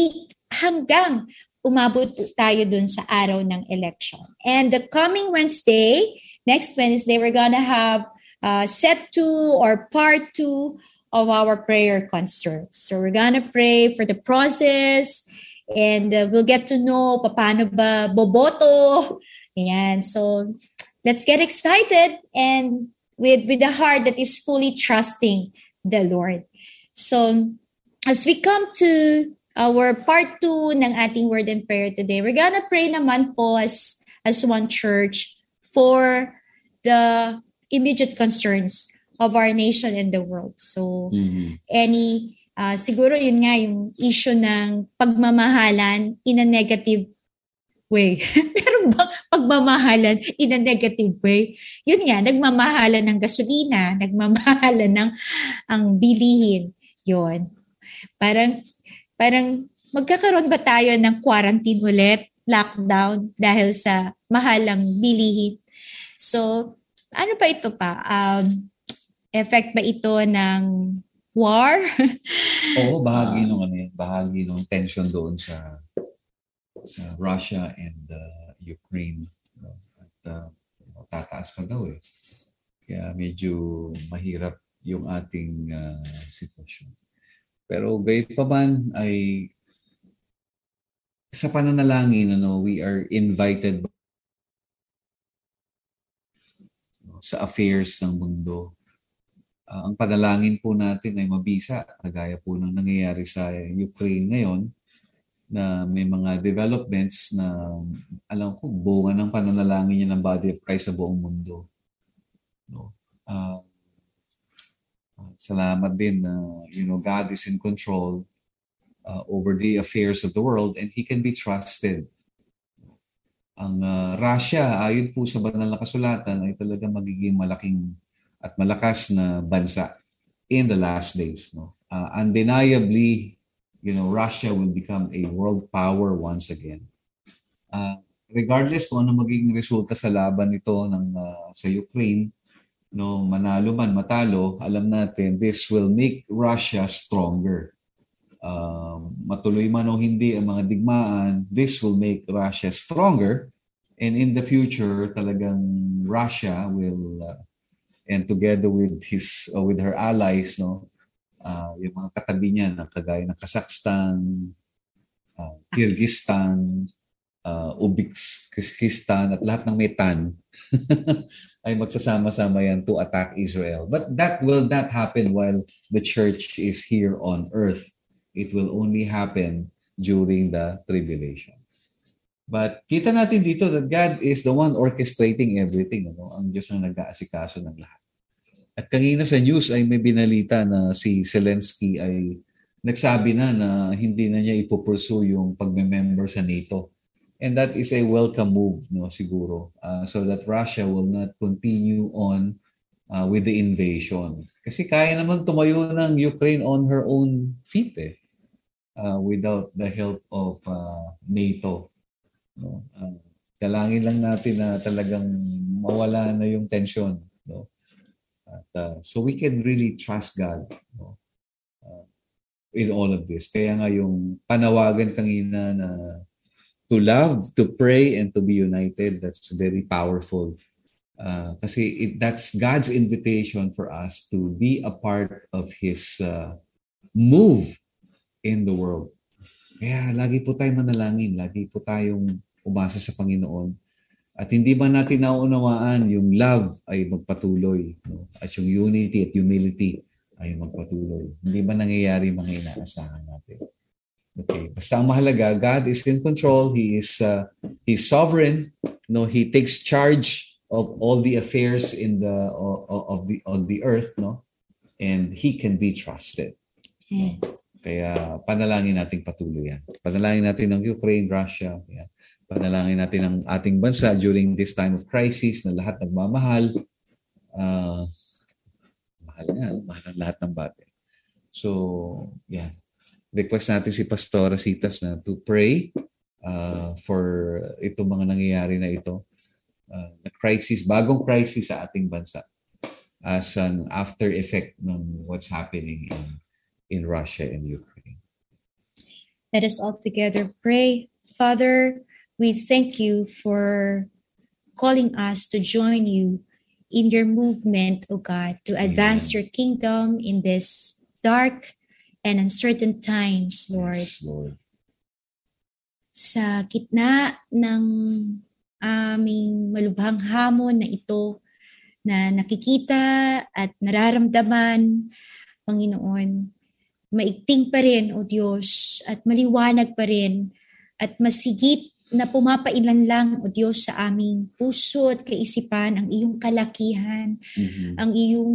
hanggang umabot tayo dun sa araw ng election. And the coming Wednesday, next Wednesday, we're gonna have uh, set two or part two of our prayer concerts. So we're gonna pray for the process, and uh, we'll get to know paano ba boboto. Ayan. So let's get excited and with, with a heart that is fully trusting the Lord. So as we come to our part two ng ating word and prayer today, we're gonna pray naman po as, as one church for the immediate concerns of our nation and the world. So, mm-hmm. any, uh, siguro yun nga, yung issue ng pagmamahalan in a negative way. Meron bang pagmamahalan in a negative way? Yun nga, nagmamahalan ng gasolina, nagmamahalan ng ang bilihin. Yun. Parang, parang magkakaroon ba tayo ng quarantine ulit, lockdown, dahil sa mahalang bilihin? So, ano pa ito pa? Um, effect ba ito ng war? Oo, bahagi nung ano yan, bahagi nung tension doon sa sa Russia and uh, Ukraine. At uh, tataas pa daw eh. Kaya medyo mahirap yung ating uh, sitwasyon. Pero gayet pa man ay sa pananalangin, ano, we are invited sa affairs ng mundo. Uh, ang panalangin po natin ay mabisa, kagaya po ng nangyayari sa Ukraine ngayon, na may mga developments na alam ko, bunga ng pananalangin niya ng body of Christ sa buong mundo. No? Uh, salamat din na uh, you know, God is in control uh, over the affairs of the world and He can be trusted. Ang uh, Russia, ayon po sa banal na kasulatan, ay talaga magiging malaking at malakas na bansa in the last days. No? Uh, undeniably, you know, Russia will become a world power once again. Uh, regardless kung ano magiging resulta sa laban nito ng, uh, sa Ukraine, no, manalo man, matalo, alam natin, this will make Russia stronger. Uh, matuloy man o hindi ang mga digmaan, this will make Russia stronger. And in the future, talagang Russia will... Uh, and together with his uh, with her allies, no, uh, yung mga katabi niya na kagaya ng Kazakhstan, uh, Kyrgyzstan, uh, Uzbekistan at lahat ng may tan ay magsasama-sama yan to attack Israel. But that will not happen while the church is here on earth. It will only happen during the tribulation. But kita natin dito that God is the one orchestrating everything. Ano? Ang Diyos ang nag-aasikaso ng lahat. At kanina sa news ay may binalita na si Zelensky ay nagsabi na na hindi na niya ipupursue yung pagme-member sa NATO. And that is a welcome move, no, siguro, uh, so that Russia will not continue on uh, with the invasion. Kasi kaya naman tumayo ng Ukraine on her own feet eh, uh, without the help of uh, NATO. No? Uh, dalangin lang natin na talagang mawala na yung tension. No? At, uh, so we can really trust God, no? uh, in all of this. Kaya nga yung panawagan kanina na to love, to pray, and to be united, that's very powerful. Uh, kasi it, that's God's invitation for us to be a part of His uh, move in the world. Kaya lagi po tayong manalangin, lagi po tayong umasa sa Panginoon. At hindi man natin naunawaan yung love ay magpatuloy, no? At yung unity at humility ay magpatuloy. Hindi ba nangyayari mga inaasahan natin? Okay. Basta ang mahalaga, God is in control. He is uh, He's sovereign. No, He takes charge of all the affairs in the of, of the on the earth, no? And He can be trusted. No? Kaya panalangin natin patuloy yan. Panalangin natin ng Ukraine, Russia, yan. Panalangin natin ang ating bansa during this time of crisis na lahat nagmamahal. Uh, mahal nga, mahal ang lahat ng bagay. So, yeah. Request natin si Pastor Rasitas na to pray uh, for itong mga nangyayari na ito. Uh, na crisis, bagong crisis sa ating bansa as an after effect ng what's happening in, in Russia and Ukraine. Let us all together pray. Father, we thank you for calling us to join you in your movement, O God, to advance Amen. your kingdom in this dark and uncertain times, Lord. Yes, Lord. Sa gitna ng aming malubhang hamon na ito na nakikita at nararamdaman, Panginoon, maigting pa rin, O Diyos, at maliwanag pa rin, at masigit na pumapailan lang, O Diyos, sa aming puso at kaisipan ang iyong kalakihan, Mhm. ang iyong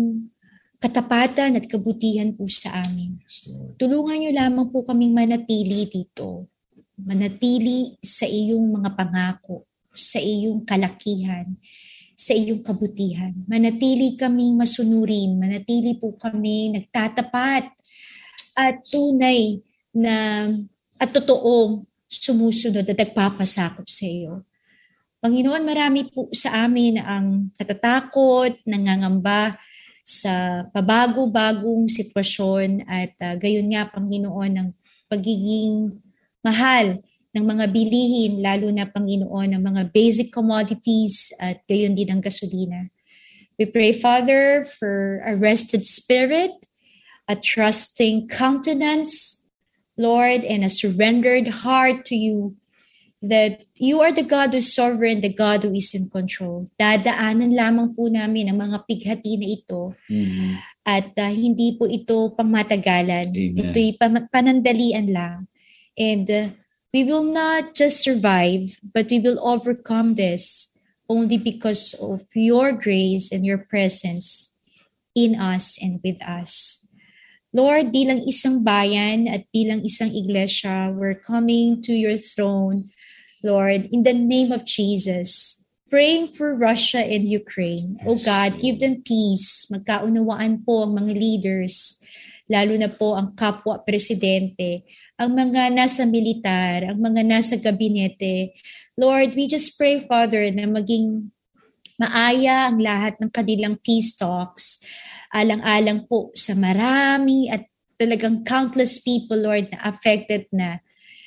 katapatan at kabutihan po sa amin. Yes, Lord. Tulungan niyo lamang po kaming manatili dito. Manatili sa iyong mga pangako, sa iyong kalakihan, sa iyong kabutihan. Manatili kaming masunurin, manatili po kami nagtatapat at tunay na at totoong sumusunod at nagpapasakop sa iyo. Panginoon, marami po sa amin ang natatakot, nangangamba sa pabago-bagong sitwasyon at uh, gayon nga, Panginoon, ng pagiging mahal ng mga bilihin, lalo na, Panginoon, ng mga basic commodities at gayon din ang gasolina. We pray, Father, for a rested spirit, a trusting countenance, Lord, and a surrendered heart to you, that you are the God who is sovereign, the God who is in control. Dadaanan lamang po namin ang mga pighati na ito Mhm. at uh, hindi po ito pangmatagalan. Amen. Ito'y pan- panandalian lang. And uh, we will not just survive, but we will overcome this only because of your grace and your presence in us and with us. Lord, bilang isang bayan at bilang isang iglesia, we're coming to your throne, Lord, in the name of Jesus, praying for Russia and Ukraine. O God, give them peace. Magkaunawaan po ang mga leaders, lalo na po ang kapwa-presidente, ang mga nasa militar, ang mga nasa gabinete. Lord, we just pray, Father, na maging maaya ang lahat ng kanilang peace talks, alang-alang po sa marami at talagang countless people, Lord, na affected na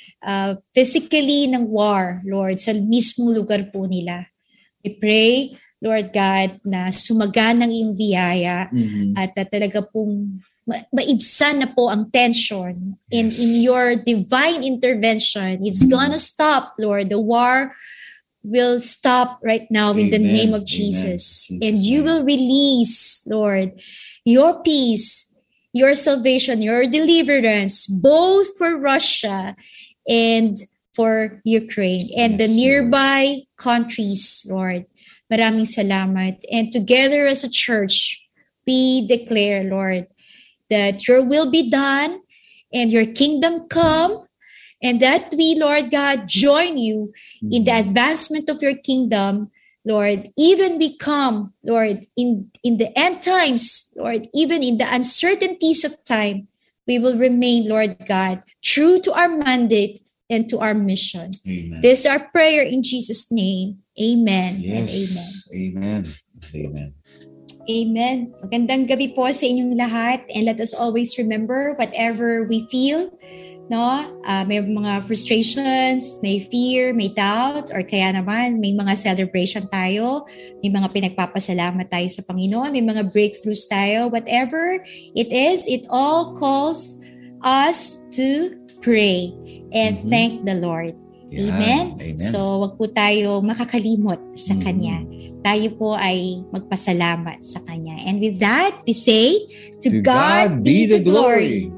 uh, physically ng war, Lord, sa mismong lugar po nila. We pray, Lord God, na sumagan ng iyong biyaya Mhm. at uh, talaga pong ma- maibsan na po ang tension in, Yes. in your divine intervention. It's gonna stop, Lord. The war will stop right now in the Amen. name of Amen. Jesus. Jesus' And you name. will release, Lord, your peace, your salvation, your deliverance, both for Russia and for Ukraine and Yes, the nearby countries, Lord. Maraming salamat. And together as a church, we declare, Lord, that your will be done and your kingdom come, and that we, Lord God, join you in the advancement of your kingdom, Lord, even become, Lord, in, in the end times, Lord, even in the uncertainties of time, we will remain, Lord God, true to our mandate and to our mission. Amen. This is our prayer in Jesus' name. Amen and Yes. amen. Amen. Amen. Amen. Magandang gabi po sa inyong lahat, and let us always remember whatever we feel, no? Uh, may mga frustrations, may fear, may doubt, or kaya naman may mga celebration tayo, may mga pinagpapasalamat tayo sa Panginoon, may mga breakthroughs tayo, whatever it is, it all calls us to pray and Mhm. thank the Lord. Yan. Amen? Amen. So, wag po tayo makakalimot sa Mhm. Kanya. Tayo po ay magpasalamat sa Kanya. And with that, we say, to, God, be the glory.